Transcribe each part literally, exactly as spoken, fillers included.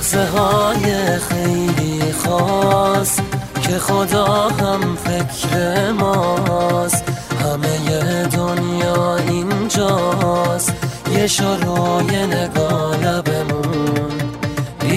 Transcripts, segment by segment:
لحظه های خیلی خاص که خدا هم فکر ماست، همه دنیا اینجاست، یه شروع یه نگاه لبمون بی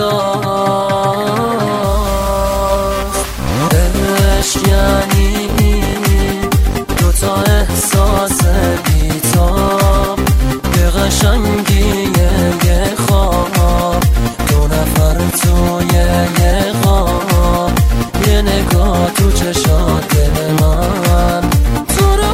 صداست. عشق یعنی این دوتا احساس بی‌تاب، یه قشنگی یه خواب، دو نفر توی یه خواب، یه نگاه تو چشات دل من تو رو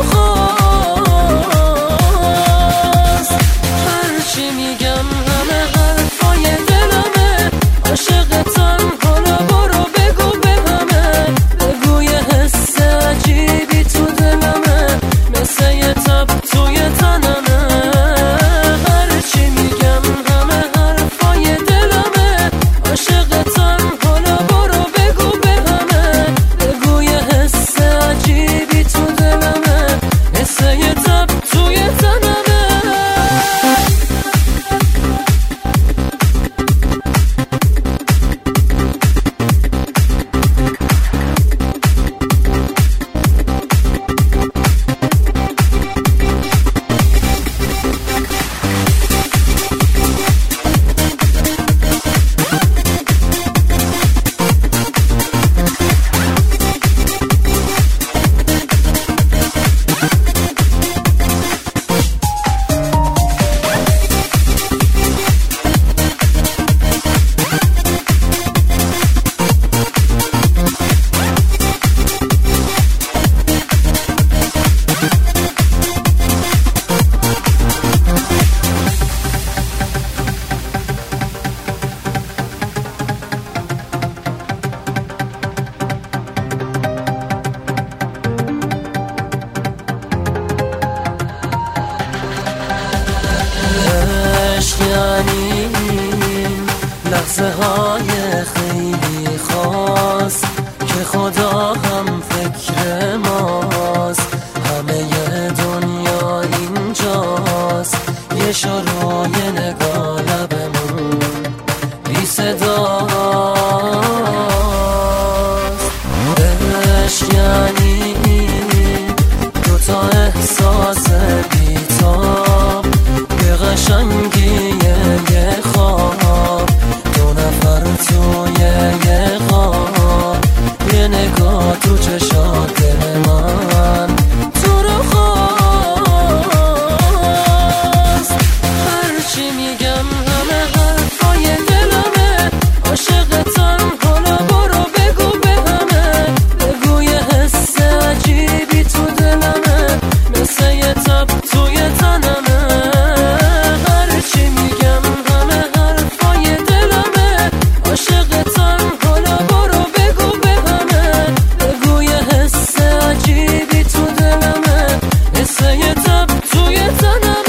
خواست. هرچی میگم همه حرفای دلمه، عاشقتم حالا برو بگو به همه، بگو یه حس عجیبی تو دلمه، مثل یه تب توی تنمه. هرچی میگم همه حرفای دلمه، عاشقتم حالا برو بگو به همه، بگو یه حس عجیبی تو دلمه، مثل یه تب توی تنمه. یعنی لحظه های خیلی خاص که خدا هم فکر ماست، همه دنیا اینجاست، یه شروع یه نگاه لبمون بی صداست. عشق یعنی دوتا احساس بی‌تاب، یه قشنگی یه خواب، دو نفر توی یه خواب، یه نگاه تو چشات دل من تو رو خواست. هرچی میگم همه حرفای دلمه، عاشقتم حالا برو بگو به همه، بگو یه حس عجیبی تو دلمه، مثل یه تب توی تنمه. هرچی میگم همه حرفای دلمه، عاشقتم حالا برو بگو به همه، بگو یه حس عجیبی تو دلمه، مثل یه تب توی تنمه.